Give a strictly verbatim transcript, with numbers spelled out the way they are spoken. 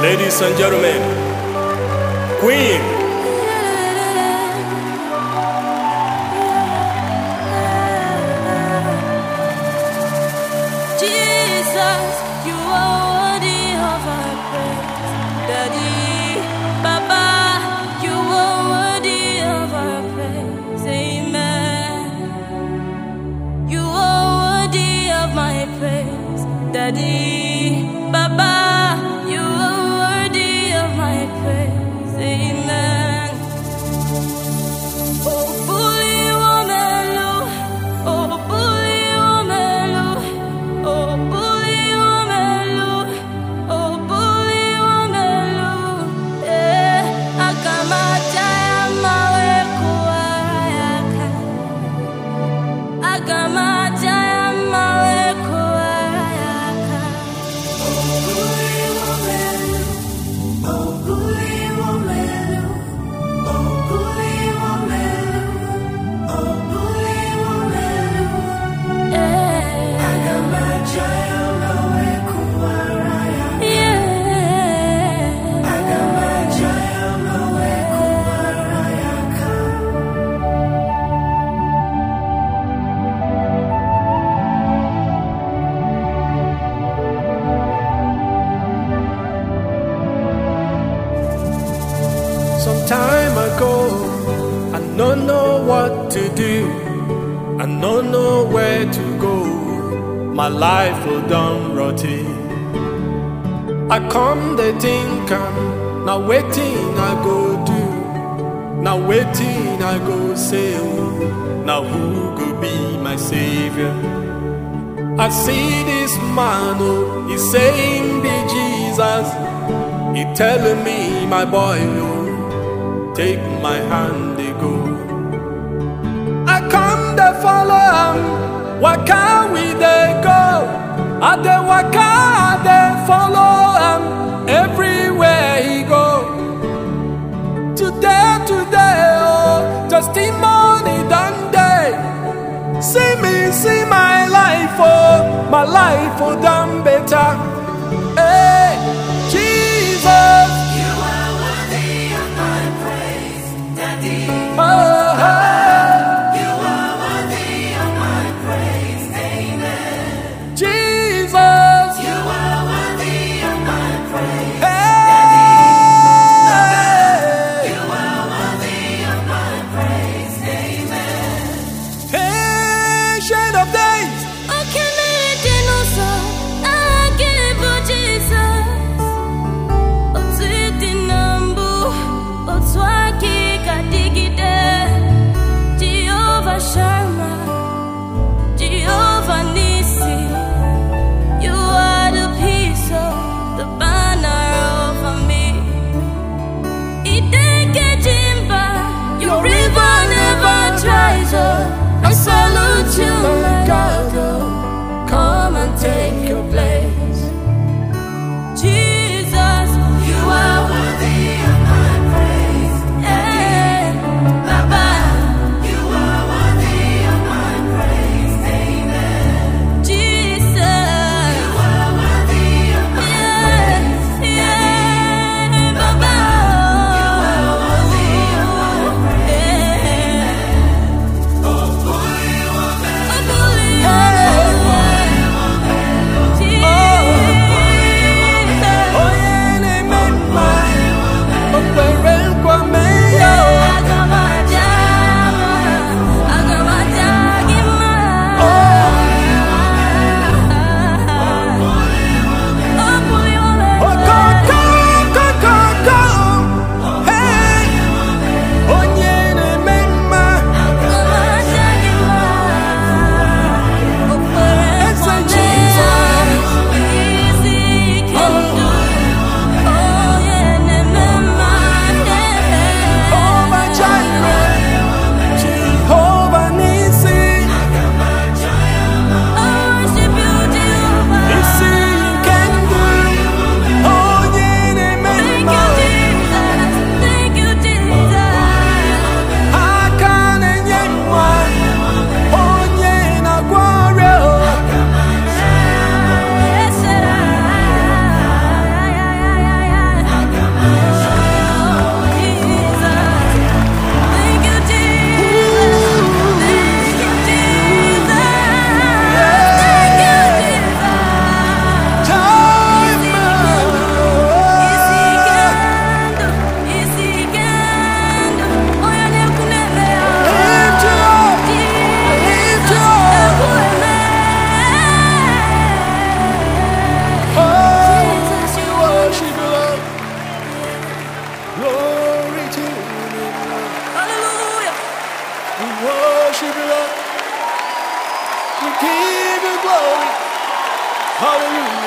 Ladies and gentlemen, Queen. Jesus, you are worthy of our praise. Daddy, Baba, you are worthy of our praise. Amen. You are worthy of my praise. Daddy, Baba, you are worthy of my praise. Amen. Oh, bully womelu, oh, bully womelu, oh, bully womelu, oh, bully womelu. Eh, akamajaya mawe kuarayaka, akamajaya mawe kuarayaka. Some time ago, I don't know what to do. I don't know where to go. My life will done rotting. I come the think I'm now waiting I go do. Now waiting I go say oh. Now who could be my savior? I see this man oh, he saying be Jesus. He telling me my boy oh. Take my hand, they go. I come, they follow him. Waka we they go. I they waka, they follow him. Everywhere he go. Today, today, oh, testimony done day. See me, see my life, oh, my life, oh, done better. Hey, Jesus. Oh, oh. You are worthy of my praise, amen. Jesus, you are worthy of my praise, hey. you are worthy of my praise, amen. Hey, shade of days. Okay, me dino so, I give you Jesus. Otsi dinambu, otwaki kadigida. glory. Hallelujah.